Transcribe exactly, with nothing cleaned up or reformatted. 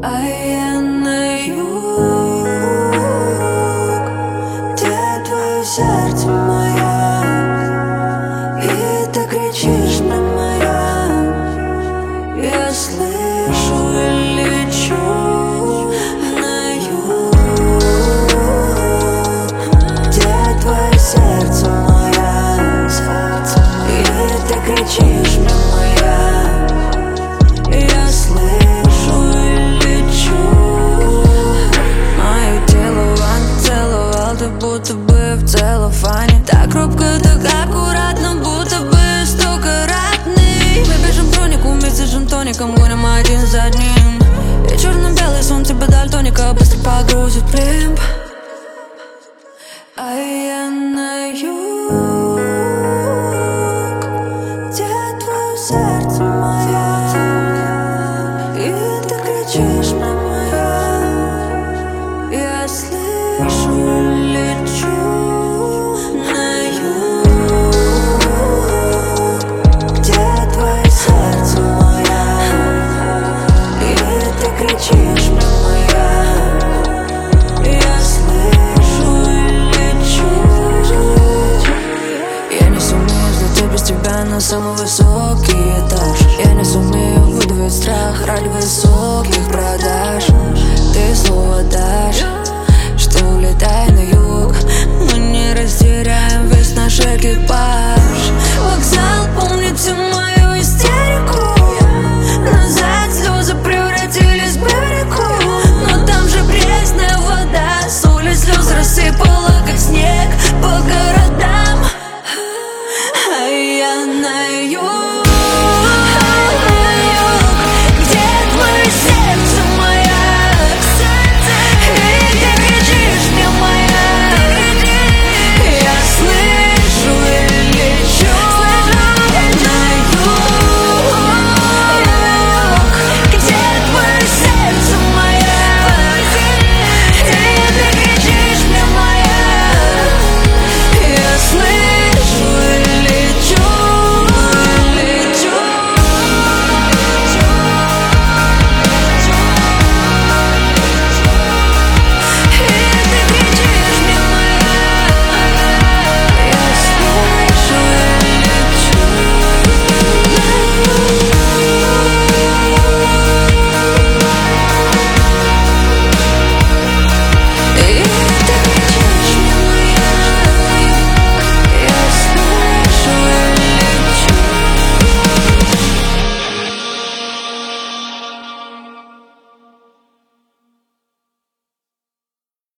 А я на юг, где твое сердце мое, и ты кричишь мне моя. Я слышу и лечу на юг, где твое сердце мое, и ты кричишь мне моя. Я слышу и лечу. Мое тело Ваня целовал, ты будто бы в целлофане. Так робко, так аккуратно, будто бы стокаратный. Мы бежим бронику вместе с джин-тоником, гоним один за одним. И черно-белый сон тебя дальтоника быстро погрузит в племб. А я на юг, где твое сердце мое, и ты кричишь.